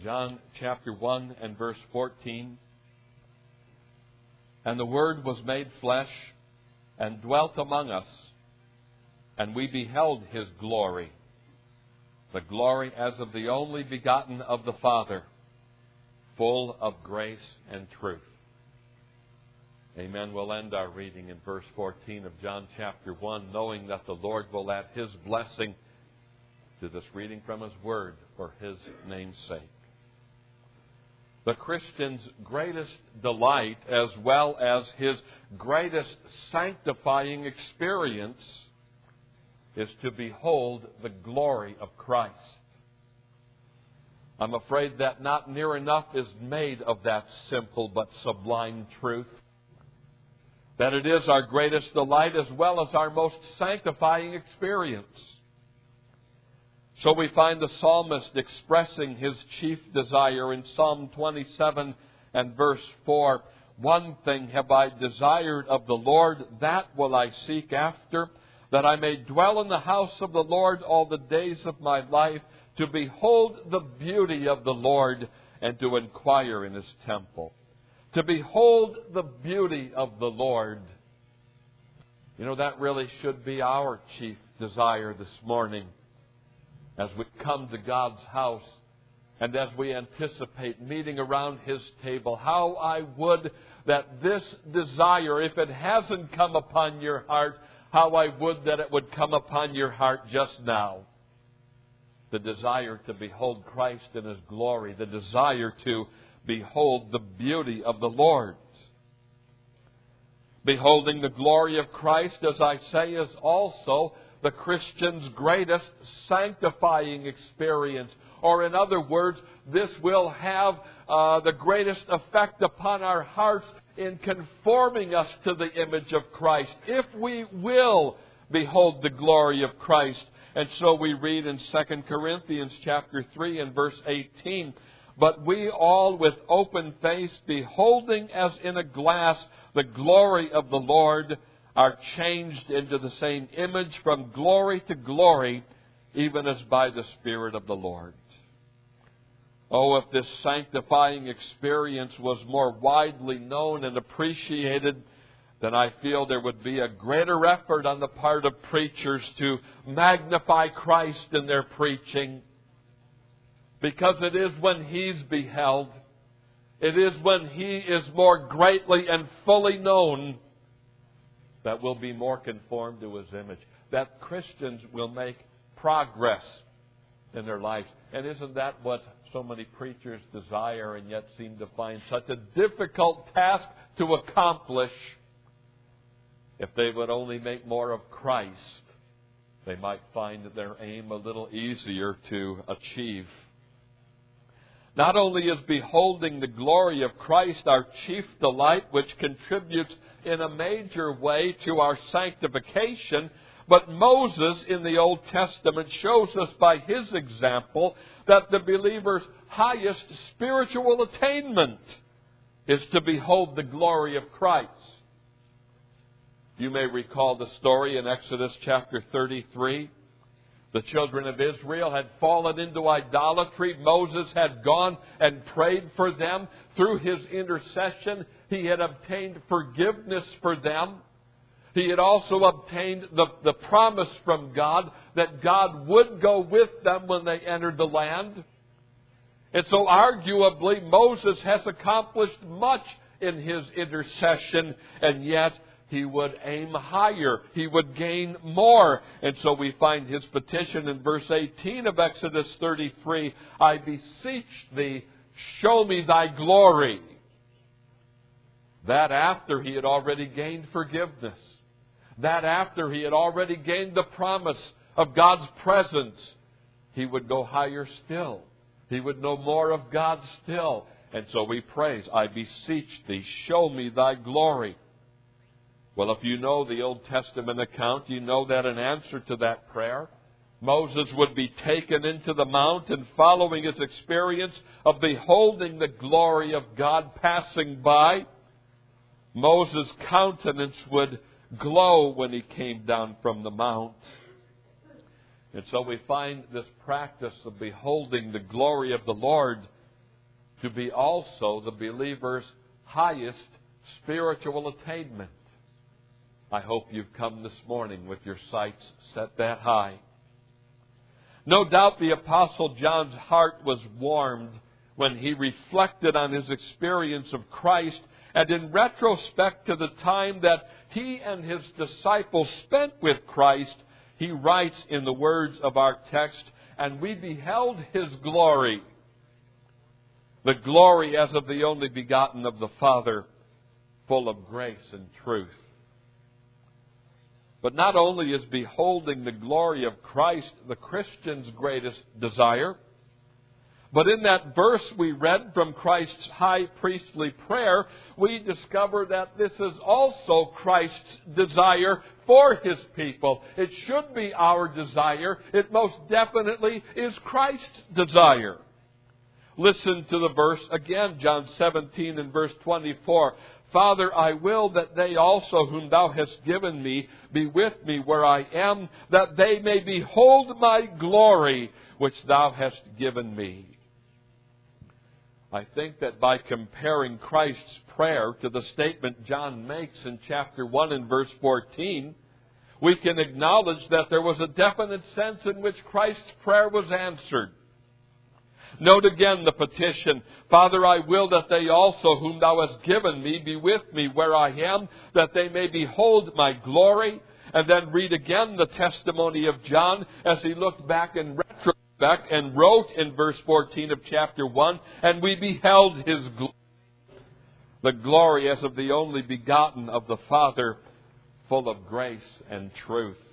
John chapter 1 and verse 14. And the Word was made flesh and dwelt among us, and we beheld His glory, the glory as of the only begotten of the Father, full of grace and truth. Amen. We'll end our reading in verse 14 of John chapter 1, knowing that the Lord will add His blessing to this reading from His Word for His name's sake. The Christian's greatest delight, as well as his greatest sanctifying experience, is to behold the glory of Christ. I'm afraid that not near enough is made of that simple but sublime truth, that it is our greatest delight as well as our most sanctifying experience. So we find the psalmist expressing his chief desire in Psalm 27 and verse 4. One thing have I desired of the Lord, that will I seek after, that I may dwell in the house of the Lord all the days of my life, to behold the beauty of the Lord and to inquire in His temple. To behold the beauty of the Lord. You know, that really should be our chief desire this morning. As we come to God's house and as we anticipate meeting around His table, how I would that this desire, if it hasn't come upon your heart, how I would that it would come upon your heart just now. The desire to behold Christ in His glory, the desire to behold the beauty of the Lord. Beholding the glory of Christ, as I say, is also the Christian's greatest sanctifying experience. Or in other words, this will have the greatest effect upon our hearts in conforming us to the image of Christ, if we will behold the glory of Christ. And so we read in 2 Corinthians chapter 3 and verse 18, but we all with open face, beholding as in a glass the glory of the Lord, are changed into the same image from glory to glory, even as by the Spirit of the Lord. Oh, if this sanctifying experience was more widely known and appreciated, then I feel there would be a greater effort on the part of preachers to magnify Christ in their preaching. Because it is when He's beheld, it is when He is more greatly and fully known, that will be more conformed to His image, that Christians will make progress in their lives. And isn't that what so many preachers desire and yet seem to find such a difficult task to accomplish? If they would only make more of Christ, they might find their aim a little easier to achieve. Not only is beholding the glory of Christ our chief delight, which contributes in a major way to our sanctification, but Moses in the Old Testament shows us by his example that the believer's highest spiritual attainment is to behold the glory of Christ. You may recall the story in Exodus chapter 33. The children of Israel had fallen into idolatry. Moses had gone and prayed for them. Through his intercession, he had obtained forgiveness for them. He had also obtained the promise from God that God would go with them when they entered the land. And so arguably, Moses has accomplished much in his intercession, and yet he would aim higher. He would gain more. And so we find his petition in verse 18 of Exodus 33, I beseech thee, show me thy glory. That after he had already gained forgiveness. That after he had already gained the promise of God's presence. He would go higher still. He would know more of God still. And so we praise, I beseech thee, show me thy glory. Well, if you know the Old Testament account, you know that in answer to that prayer, Moses would be taken into the mount, and following his experience of beholding the glory of God passing by, Moses' countenance would glow when he came down from the mount. And so we find this practice of beholding the glory of the Lord to be also the believer's highest spiritual attainment. I hope you've come this morning with your sights set that high. No doubt the Apostle John's heart was warmed when he reflected on his experience of Christ, and in retrospect to the time that he and his disciples spent with Christ, he writes in the words of our text, "And we beheld His glory, the glory as of the only begotten of the Father, full of grace and truth." But not only is beholding the glory of Christ the Christian's greatest desire, but in that verse we read from Christ's high priestly prayer, we discover that this is also Christ's desire for His people. It should be our desire. It most definitely is Christ's desire. Listen to the verse again, John 17 and verse 24. "Father, I will that they also whom Thou hast given me be with me where I am, that they may behold my glory which Thou hast given me." I think that by comparing Christ's prayer to the statement John makes in chapter 1 and verse 14, we can acknowledge that there was a definite sense in which Christ's prayer was answered. Note again the petition, "Father, I will that they also whom Thou hast given me be with me where I am, that they may behold my glory." And then read again the testimony of John as he looked back in retrospect and wrote in verse 14 of chapter 1, "And we beheld His glory, the glory as of the only begotten of the Father, full of grace and truth."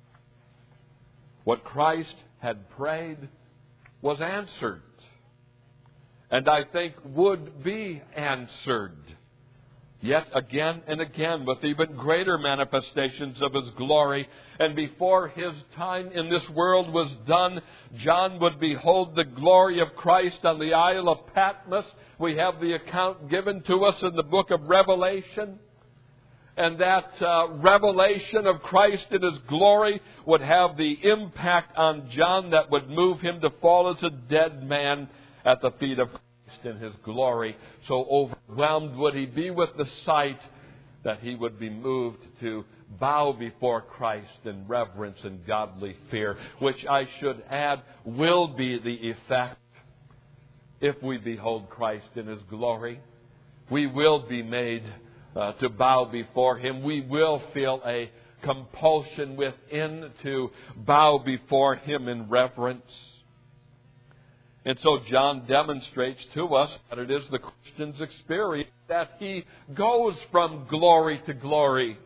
What Christ had prayed was answered, and I think would be answered yet again and again with even greater manifestations of His glory. And before His time in this world was done, John would behold the glory of Christ on the Isle of Patmos. We have the account given to us in the book of Revelation. And that revelation of Christ in His glory would have the impact on John that would move him to fall as a dead man at the feet of Christ in His glory. So overwhelmed would he be with the sight that he would be moved to bow before Christ in reverence and godly fear, which I should add will be the effect if we behold Christ in His glory. We will be made to bow before Him. We will feel a compulsion within to bow before Him in reverence. And so John demonstrates to us that it is the Christian's experience that he goes from glory to glory.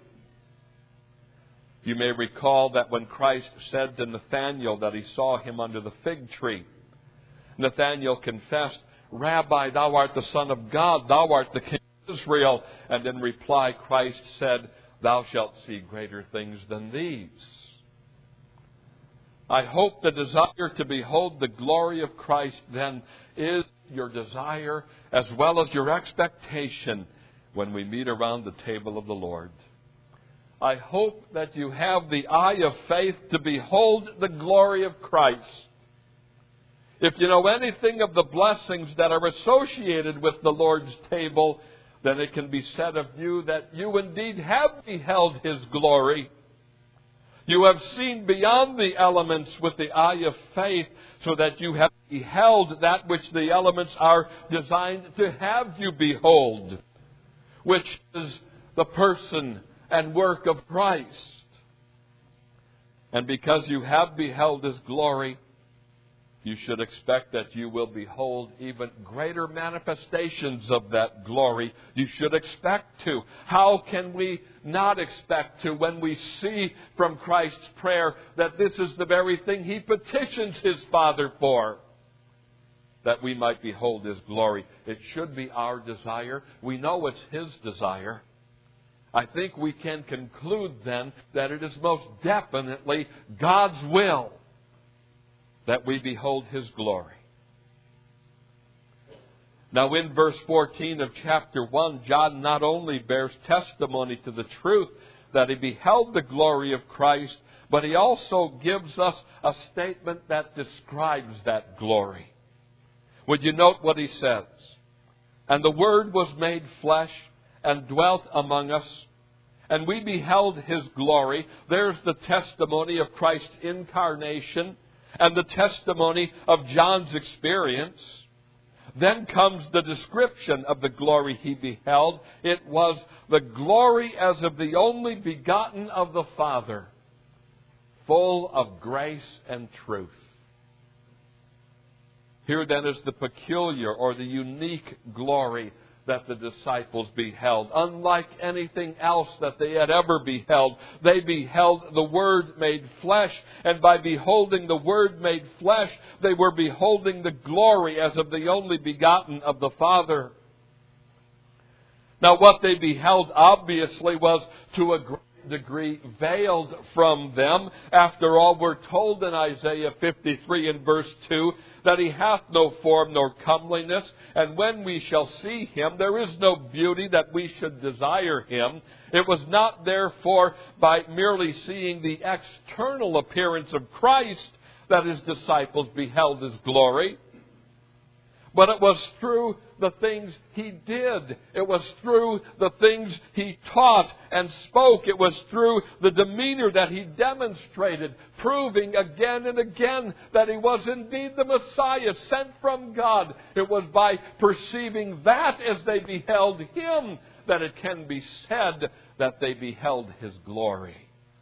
You may recall that when Christ said to Nathanael that he saw him under the fig tree, Nathanael confessed, "Rabbi, Thou art the Son of God, Thou art the King of Israel." And in reply, Christ said, "Thou shalt see greater things than these." I hope the desire to behold the glory of Christ then is your desire as well as your expectation when we meet around the table of the Lord. I hope that you have the eye of faith to behold the glory of Christ. If you know anything of the blessings that are associated with the Lord's table, then it can be said of you that you indeed have beheld His glory. You have seen beyond the elements with the eye of faith, so that you have beheld that which the elements are designed to have you behold, which is the person and work of Christ. And because you have beheld His glory, you should expect that you will behold even greater manifestations of that glory. You should expect to. How can we not expect to when we see from Christ's prayer that this is the very thing He petitions His Father for? That we might behold His glory. It should be our desire. We know it's His desire. I think we can conclude then that it is most definitely God's will that we behold His glory. Now in verse 14 of chapter 1, John not only bears testimony to the truth that he beheld the glory of Christ, but he also gives us a statement that describes that glory. Would you note what he says? And the Word was made flesh and dwelt among us, and we beheld His glory. There's the testimony of Christ's incarnation and the testimony of John's experience. Then comes the description of the glory he beheld. It was the glory as of the only begotten of the Father, full of grace and truth. Here then is the peculiar or the unique glory that the disciples beheld. Unlike anything else that they had ever beheld, they beheld the Word made flesh, and by beholding the Word made flesh, they were beholding the glory as of the only begotten of the Father. Now what they beheld obviously was to a great degree veiled from them. After all, we're told in Isaiah 53 and verse 2 that He hath no form nor comeliness, and when we shall see Him, there is no beauty that we should desire Him. It was not therefore by merely seeing the external appearance of Christ that His disciples beheld His glory, but it was through the things He did. It was through the things He taught and spoke. It was through the demeanor that He demonstrated, proving again and again that He was indeed the Messiah sent from God. It was by perceiving that as they beheld Him that it can be said that they beheld His glory.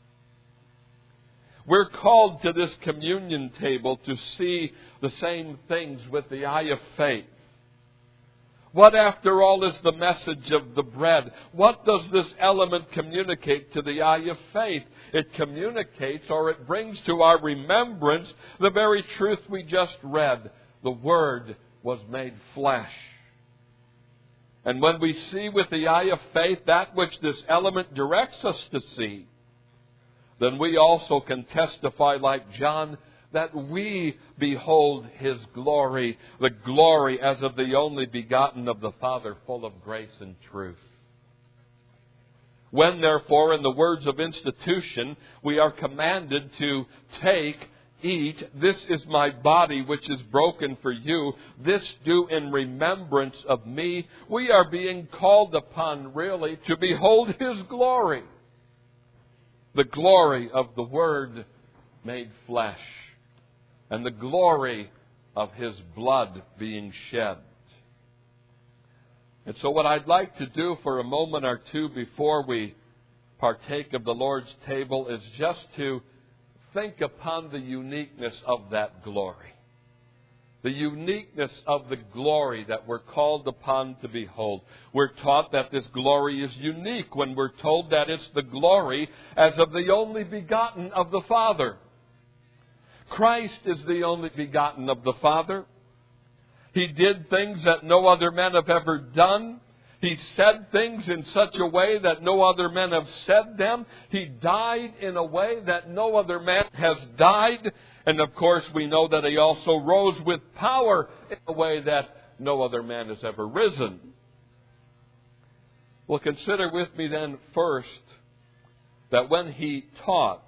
We're called to this communion table to see the same things with the eye of faith. What, after all, is the message of the bread? What does this element communicate to the eye of faith? It communicates, or it brings to our remembrance, the very truth we just read. The Word was made flesh. And when we see with the eye of faith that which this element directs us to see, then we also can testify like John that we behold His glory, the glory as of the only begotten of the Father, full of grace and truth. When, therefore, in the words of institution, we are commanded to take, eat, this is my body which is broken for you, this do in remembrance of me, we are being called upon really to behold His glory. The glory of the Word made flesh, and the glory of His blood being shed. And so what I'd like to do for a moment or two before we partake of the Lord's table is just to think upon the uniqueness of that glory. The uniqueness of the glory that we're called upon to behold. We're taught that this glory is unique when we're told that it's the glory as of the only begotten of the Father. Christ is the only begotten of the Father. He did things that no other men have ever done. He said things in such a way that no other men have said them. He died in a way that no other man has died. And of course, we know that He also rose with power in a way that no other man has ever risen. Well, consider with me then first that when He taught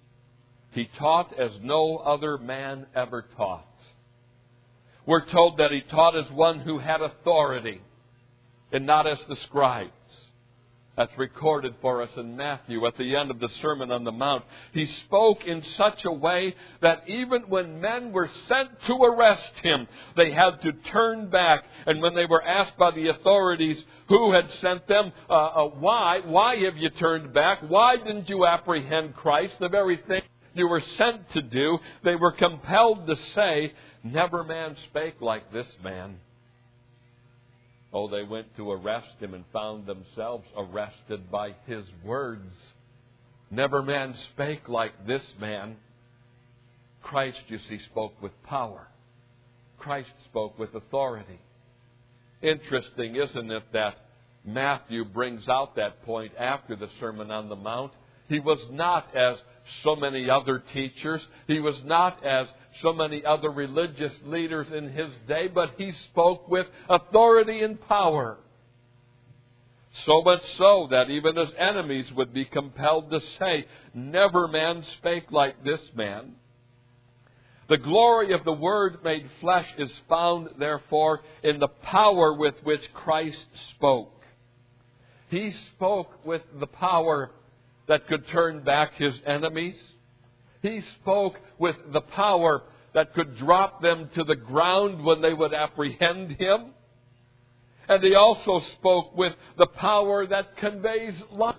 as no other man ever taught. We're told that He taught as one who had authority and not as the scribes. That's recorded for us in Matthew at the end of the Sermon on the Mount. He spoke in such a way that even when men were sent to arrest Him, they had to turn back. And when they were asked by the authorities who had sent them, why have you turned back? Why didn't you apprehend Christ, the very thing you were sent to do? They were compelled to say, never man spake like this man. Oh, they went to arrest Him and found themselves arrested by His words. Never man spake like this man. Christ, you see, spoke with power. Christ spoke with authority. Interesting, isn't it, that Matthew brings out that point after the Sermon on the Mount. He was not as so many other teachers. He was not as so many other religious leaders in His day, but He spoke with authority and power. So much so that even His enemies would be compelled to say, never man spake like this man. The glory of the Word made flesh is found, therefore, in the power with which Christ spoke. He spoke with the power that could turn back His enemies. He spoke with the power that could drop them to the ground when they would apprehend Him. And He also spoke with the power that conveys life.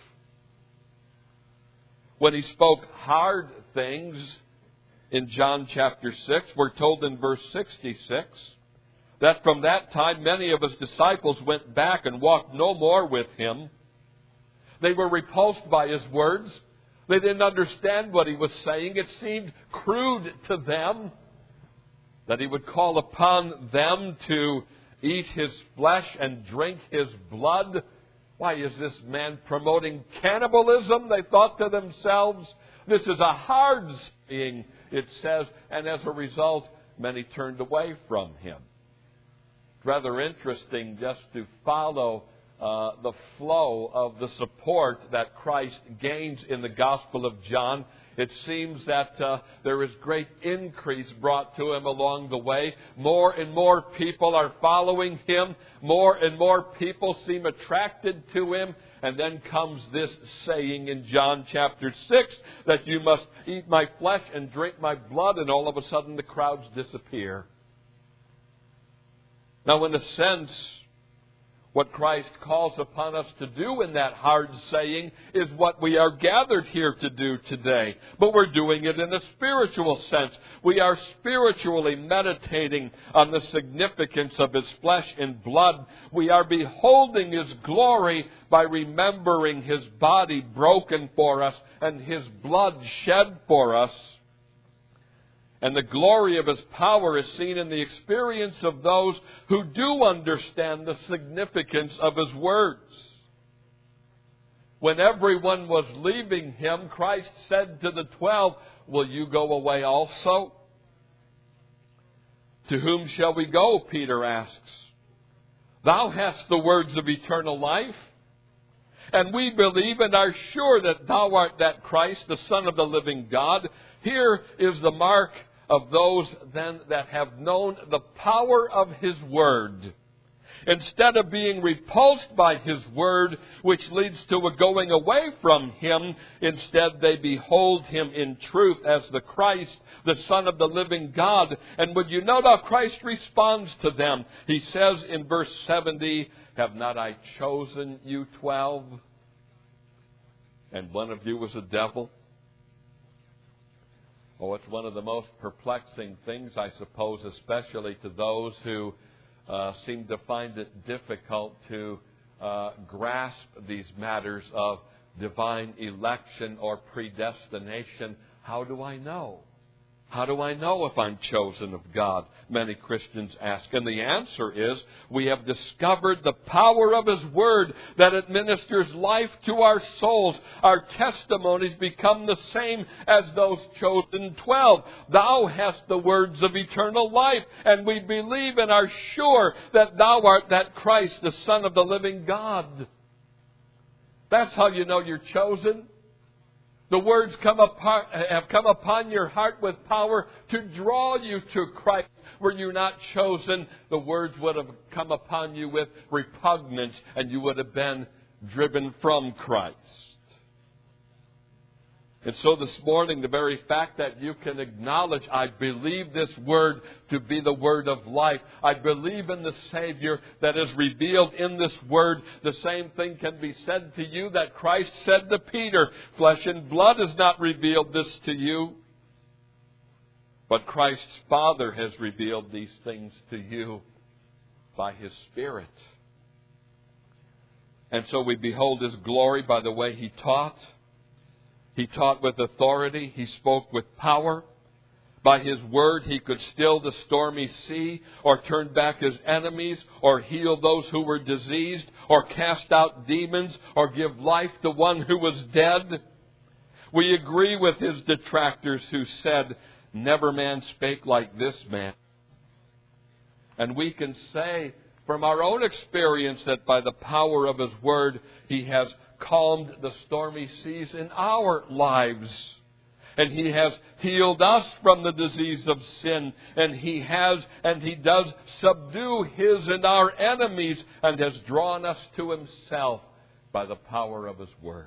When He spoke hard things in John chapter 6, we're told in verse 66 that from that time many of His disciples went back and walked no more with Him. They were repulsed by His words. They didn't understand what He was saying. It seemed crude to them that He would call upon them to eat His flesh and drink His blood. Why is this man promoting cannibalism? They thought to themselves. This is a hard saying, it says, and as a result, many turned away from Him. It's rather interesting just to follow the flow of the support that Christ gains in the Gospel of John. It seems that there is great increase brought to Him along the way. More and more people are following Him. More and more people seem attracted to Him. And then comes this saying in John chapter 6 that you must eat my flesh and drink my blood, and all of a sudden the crowds disappear. Now, in a sense, what Christ calls upon us to do in that hard saying is what we are gathered here to do today. But we're doing it in a spiritual sense. We are spiritually meditating on the significance of His flesh and blood. We are beholding His glory by remembering His body broken for us and His blood shed for us. And the glory of His power is seen in the experience of those who do understand the significance of His words. When everyone was leaving Him, Christ said to the 12, "Will you go away also?" "To whom shall we go?" Peter asks. "Thou hast the words of eternal life. And we believe and are sure that Thou art that Christ, the Son of the living God." Here is the mark of those then that have known the power of His Word. Instead of being repulsed by His Word, which leads to a going away from Him, instead they behold Him in truth as the Christ, the Son of the living God. And would you note how Christ responds to them? He says in verse 70, "Have not I chosen you 12? And one of you was a devil?" Oh, it's one of the most perplexing things, I suppose, especially to those who seem to find it difficult to grasp these matters of divine election or predestination. How do I know? How do I know if I'm chosen of God? Many Christians ask. And the answer is, we have discovered the power of His Word, that it ministers life to our souls. Our testimonies become the same as those chosen 12. "Thou hast the words of eternal life, and we believe and are sure that Thou art that Christ, the Son of the living God." That's how you know you're chosen. The words have come upon your heart with power to draw you to Christ. Were you not chosen, the words would have come upon you with repugnance, and you would have been driven from Christ. And so this morning, the very fact that you can acknowledge, I believe this Word to be the Word of life. I believe in the Savior that is revealed in this Word. The same thing can be said to you that Christ said to Peter. "Flesh and blood has not revealed this to you, but Christ's Father has revealed these things to you by His Spirit." And so we behold His glory by the way He taught. He taught with authority. He spoke with power. By His Word, He could still the stormy sea, or turn back His enemies, or heal those who were diseased, or cast out demons, or give life to one who was dead. We agree with His detractors who said, "Never man spake like this man." And we can say from our own experience that by the power of His Word, He has calmed the stormy seas in our lives. And He has healed us from the disease of sin. And He does subdue His and our enemies, and has drawn us to Himself by the power of His Word.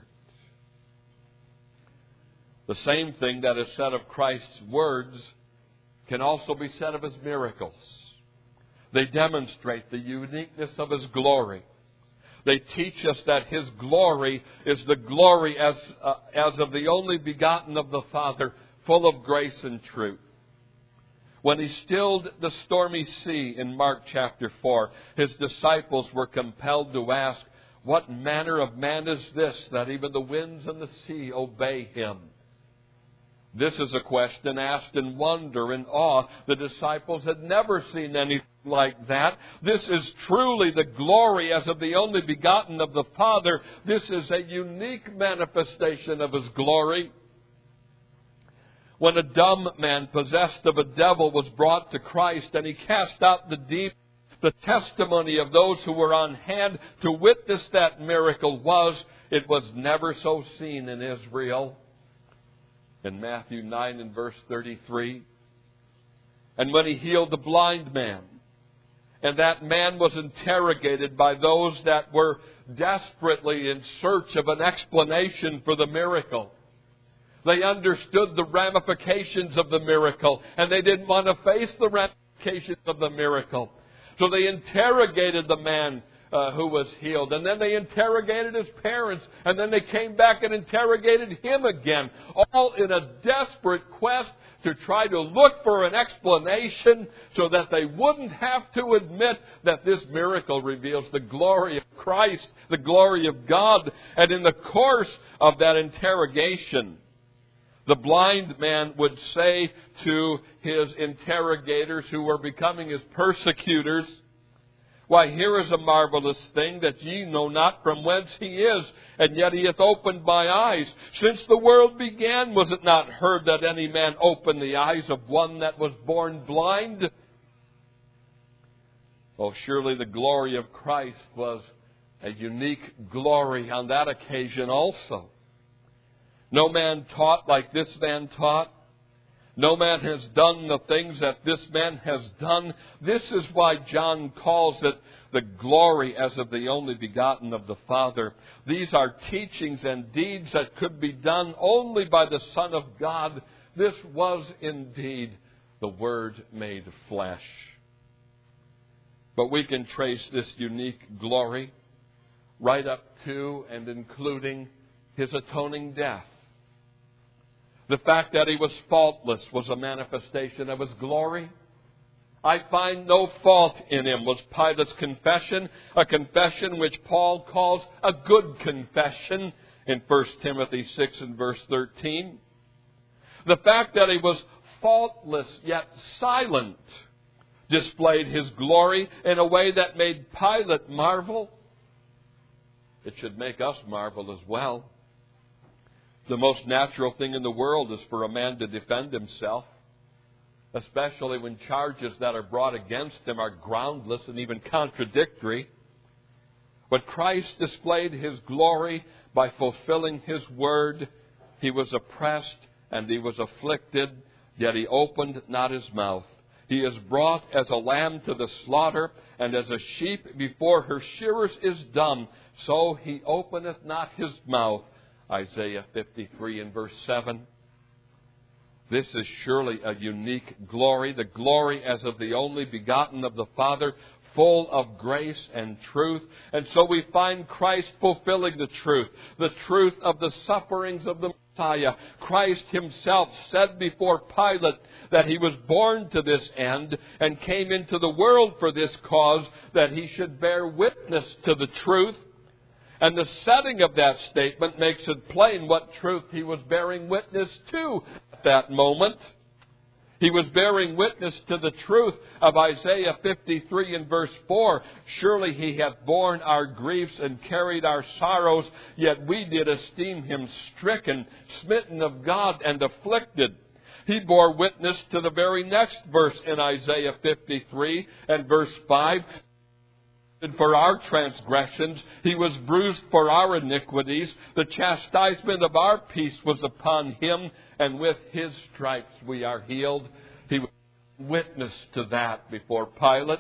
The same thing that is said of Christ's words can also be said of His miracles. They demonstrate the uniqueness of His glory. They teach us that His glory is the glory as of the only begotten of the Father, full of grace and truth. When He stilled the stormy sea in Mark chapter 4, His disciples were compelled to ask, "What manner of man is this, that even the winds and the sea obey Him?" This is a question asked in wonder and awe. The disciples had never seen anything like that. This is truly the glory as of the only begotten of the Father. This is a unique manifestation of His glory. When a dumb man possessed of a devil was brought to Christ and He cast out the demon, the testimony of those who were on hand to witness that miracle was, it was never so seen in Israel. In Matthew 9 and verse 33. And when He healed the blind man, and that man was interrogated by those that were desperately in search of an explanation for the miracle. They understood the ramifications of the miracle, and they didn't want to face the ramifications of the miracle. So they interrogated the man who was healed. And then they interrogated his parents. And then they came back and interrogated him again. All in a desperate quest to try to look for an explanation so that they wouldn't have to admit that this miracle reveals the glory of Christ, the glory of God. And in the course of that interrogation, the blind man would say to his interrogators who were becoming his persecutors, "Why, here is a marvelous thing, that ye know not from whence He is, and yet He hath opened my eyes. Since the world began, was it not heard that any man opened the eyes of one that was born blind?" Oh, surely the glory of Christ was a unique glory on that occasion also. No man taught like this man taught. No man has done the things that this man has done. This is why John calls it the glory as of the only begotten of the Father. These are teachings and deeds that could be done only by the Son of God. This was indeed the Word made flesh. But we can trace this unique glory right up to and including His atoning death. The fact that He was faultless was a manifestation of His glory. "I find no fault in Him" was Pilate's confession, a confession which Paul calls a good confession in 1 Timothy 6 and verse 13. The fact that He was faultless yet silent displayed His glory in a way that made Pilate marvel. It should make us marvel as well. The most natural thing in the world is for a man to defend himself, especially when charges that are brought against him are groundless and even contradictory. But Christ displayed His glory by fulfilling His word. He was oppressed and He was afflicted, yet He opened not His mouth. He is brought as a lamb to the slaughter, and as a sheep before her shearers is dumb, so He openeth not His mouth. Isaiah 53 and verse 7. This is surely a unique glory, the glory as of the only begotten of the Father, full of grace and truth. And so we find Christ fulfilling the truth of the sufferings of the Messiah. Christ Himself said before Pilate that He was born to this end and came into the world for this cause, that He should bear witness to the truth. And the setting of that statement makes it plain what truth He was bearing witness to at that moment. He was bearing witness to the truth of Isaiah 53 and verse 4. "Surely He hath borne our griefs and carried our sorrows, yet we did esteem Him stricken, smitten of God, and afflicted." He bore witness to the very next verse in Isaiah 53 and verse 5. for our transgressions. He was bruised for our iniquities. The chastisement of our peace was upon him, and with his stripes we are healed. He was witness to that before Pilate.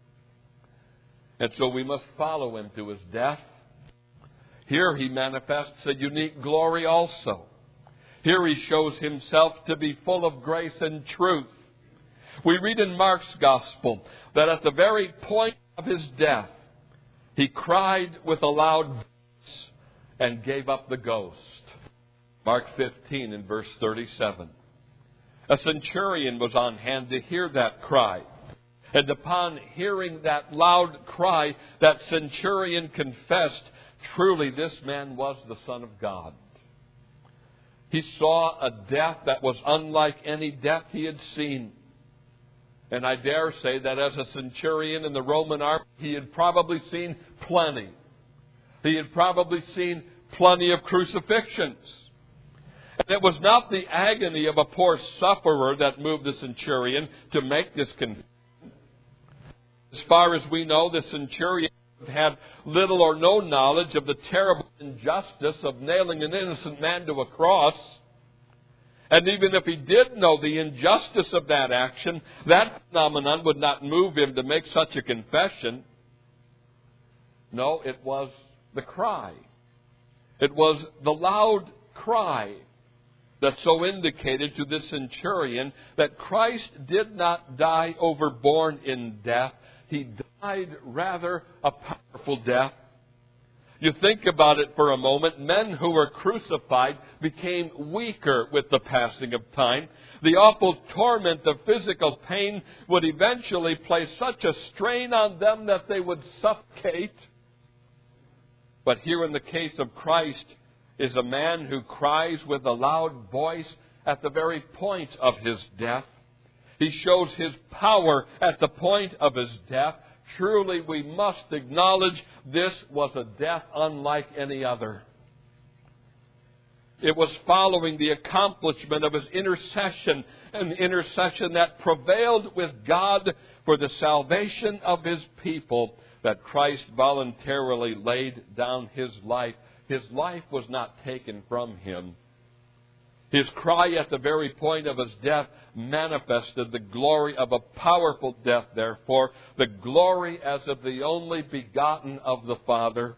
And so we must follow him to his death. Here he manifests a unique glory also. Here he shows himself to be full of grace and truth. We read in Mark's Gospel that at the very point of his death, he cried with a loud voice and gave up the ghost. Mark 15 and verse 37. A centurion was on hand to hear that cry. And upon hearing that loud cry, that centurion confessed, truly this man was the Son of God. He saw a death that was unlike any death he had seen. And I dare say that as a centurion in the Roman army, he had probably seen plenty. He had probably seen plenty of crucifixions. And it was not the agony of a poor sufferer that moved the centurion to make this confession. As far as we know, the centurion had little or no knowledge of the terrible injustice of nailing an innocent man to a cross. And even if he did know the injustice of that action, that phenomenon would not move him to make such a confession. No, it was the cry. It was the loud cry that so indicated to this centurion that Christ did not die overborne in death. He died rather a powerful death. You think about it for a moment. Men who were crucified became weaker with the passing of time. The awful torment of physical pain would eventually place such a strain on them that they would suffocate. But here in the case of Christ is a man who cries with a loud voice at the very point of his death. He shows his power at the point of his death. Truly, we must acknowledge this was a death unlike any other. It was following the accomplishment of his intercession, an intercession that prevailed with God for the salvation of his people, that Christ voluntarily laid down his life. His life was not taken from him. His cry at the very point of his death manifested the glory of a powerful death, therefore, the glory as of the only begotten of the Father.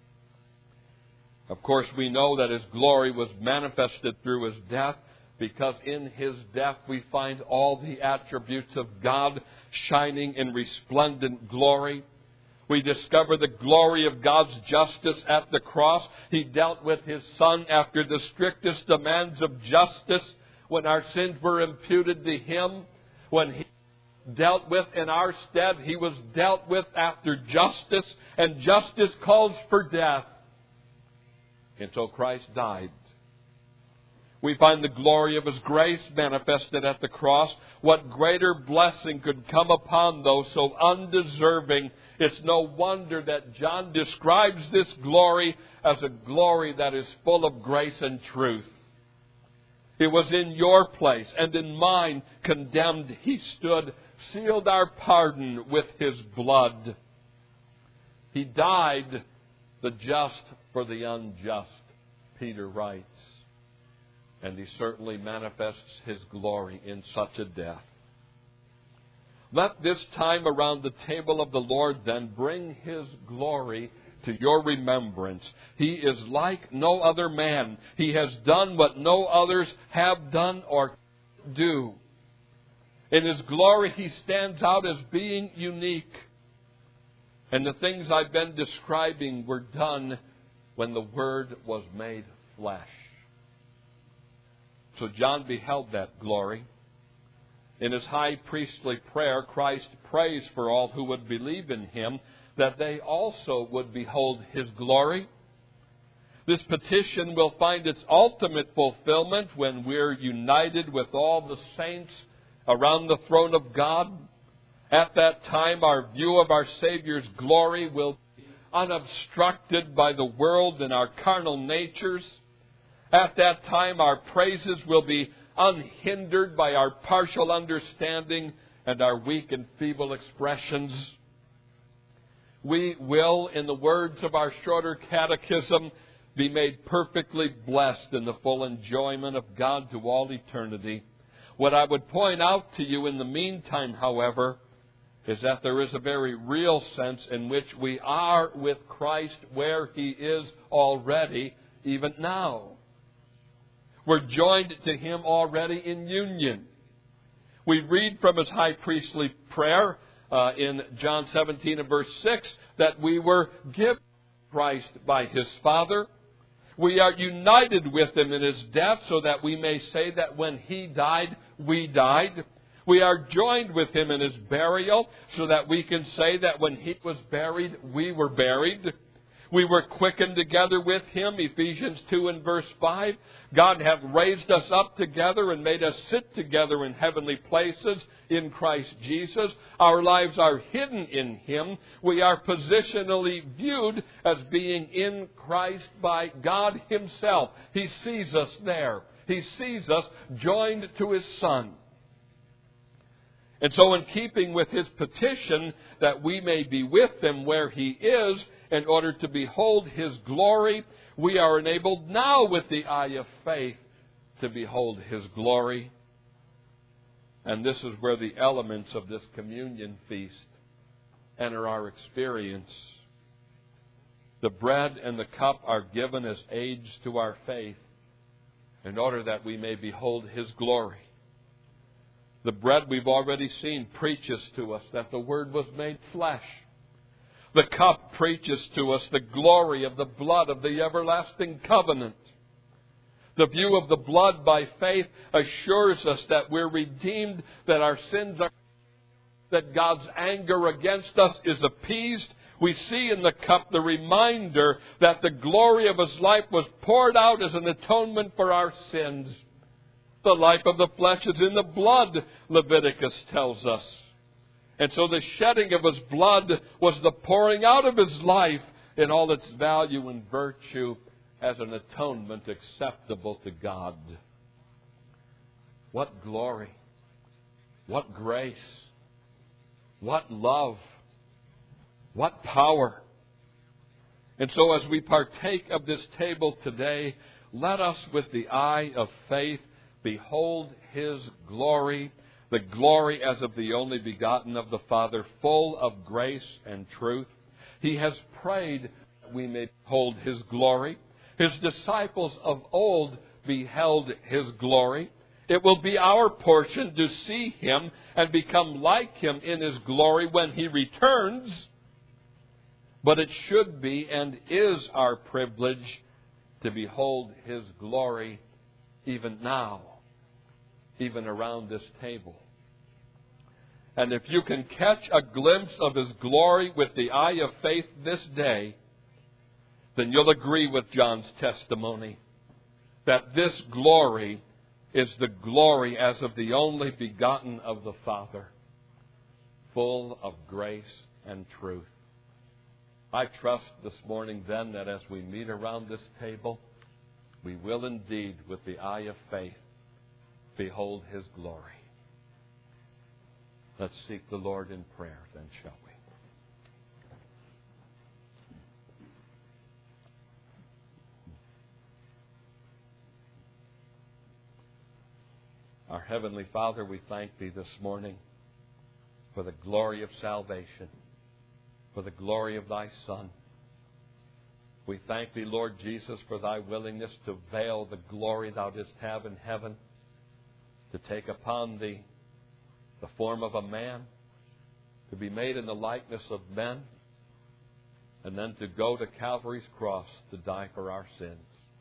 Of course, we know that his glory was manifested through his death, because in his death we find all the attributes of God shining in resplendent glory. We discover the glory of God's justice at the cross. He dealt with his Son after the strictest demands of justice when our sins were imputed to him. When he dealt with in our stead, he was dealt with after justice, and justice calls for death. And so Christ died. We find the glory of his grace manifested at the cross. What greater blessing could come upon those so undeserving? It's no wonder that John describes this glory as a glory that is full of grace and truth. It was in your place and in mine condemned. He stood, sealed our pardon with his blood. He died the just for the unjust, Peter writes. And he certainly manifests his glory in such a death. Let this time around the table of the Lord then bring his glory to your remembrance. He is like no other man. He has done what no others have done or do. In his glory, he stands out as being unique. And the things I've been describing were done when the Word was made flesh. So John beheld that glory. In his high priestly prayer, Christ prays for all who would believe in him, that they also would behold his glory. This petition will find its ultimate fulfillment when we're united with all the saints around the throne of God. At that time, our view of our Savior's glory will be unobstructed by the world and our carnal natures. At that time, our praises will be unhindered by our partial understanding and our weak and feeble expressions. we will, in the words of our shorter catechism, be made perfectly blessed in the full enjoyment of God to all eternity. What I would point out to you in the meantime, however, is that there is a very real sense in which we are with Christ where He is already, even now. We're joined to Him already in union. We read from His high priestly prayer in John 17 and verse 6 that we were given Christ by His Father. We are united with Him in His death so that we may say that when He died, we died. We are joined with Him in His burial so that we can say that when He was buried, we were buried. We were quickened together with Him, Ephesians 2 and verse 5. God hath raised us up together and made us sit together in heavenly places in Christ Jesus. Our lives are hidden in Him. We are positionally viewed as being in Christ by God Himself. He sees us there. He sees us joined to His Son. And so in keeping with His petition that we may be with Him where He is, in order to behold His glory, we are enabled now with the eye of faith to behold His glory. And this is where the elements of this communion feast enter our experience. The bread and the cup are given as aids to our faith in order that we may behold His glory. The bread we've already seen preaches to us that the Word was made flesh. The cup preaches to us the glory of the blood of the everlasting covenant. The view of the blood by faith assures us that we're redeemed, that our sins are, that God's anger against us is appeased. We see in the cup the reminder that the glory of His life was poured out as an atonement for our sins. The life of the flesh is in the blood, Leviticus tells us. And so the shedding of His blood was the pouring out of His life in all its value and virtue as an atonement acceptable to God. What glory, what grace, what love, what power. And so as we partake of this table today, let us with the eye of faith behold His glory, the glory as of the only begotten of the Father, full of grace and truth. He has prayed that we may behold His glory. His disciples of old beheld His glory. It will be our portion to see Him and become like Him in His glory when He returns. But it should be and is our privilege to behold His glory even now, even around this table. And if you can catch a glimpse of His glory with the eye of faith this day, then you'll agree with John's testimony that this glory is the glory as of the only begotten of the Father, full of grace and truth. I trust this morning then that as we meet around this table, we will indeed, with the eye of faith, behold His glory. Let's seek the Lord in prayer, then, shall we? Our Heavenly Father, we thank Thee this morning for the glory of salvation, for the glory of Thy Son. We thank Thee, Lord Jesus, for Thy willingness to veil the glory Thou didst have in heaven, to take upon Thee the form of a man, to be made in the likeness of men, and then to go to Calvary's cross to die for our sins.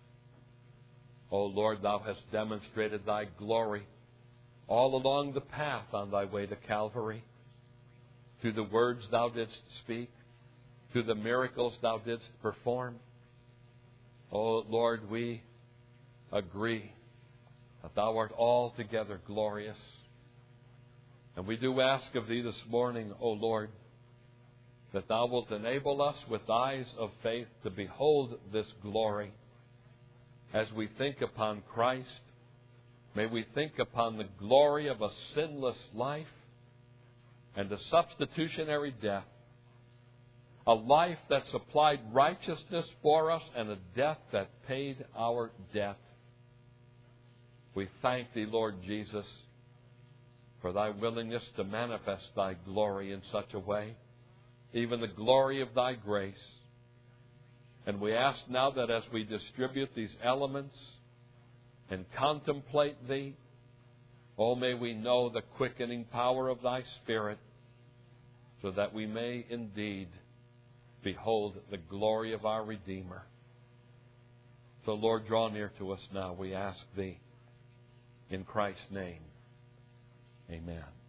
O Lord, Thou hast demonstrated Thy glory all along the path on Thy way to Calvary, through the words Thou didst speak, through the miracles Thou didst perform. O Lord, we agree that Thou art altogether glorious. And we do ask of Thee this morning, O Lord, that Thou wilt enable us with eyes of faith to behold this glory. As we think upon Christ, may we think upon the glory of a sinless life and a substitutionary death. a life that supplied righteousness for us, and a death that paid our debt. We thank Thee, Lord Jesus, for Thy willingness to manifest Thy glory in such a way, even the glory of Thy grace. And we ask now that as we distribute these elements and contemplate Thee, oh, may we know the quickening power of Thy Spirit, so that we may indeed behold the glory of our Redeemer. So, Lord, draw near to us now, we ask Thee. In Christ's name, amen.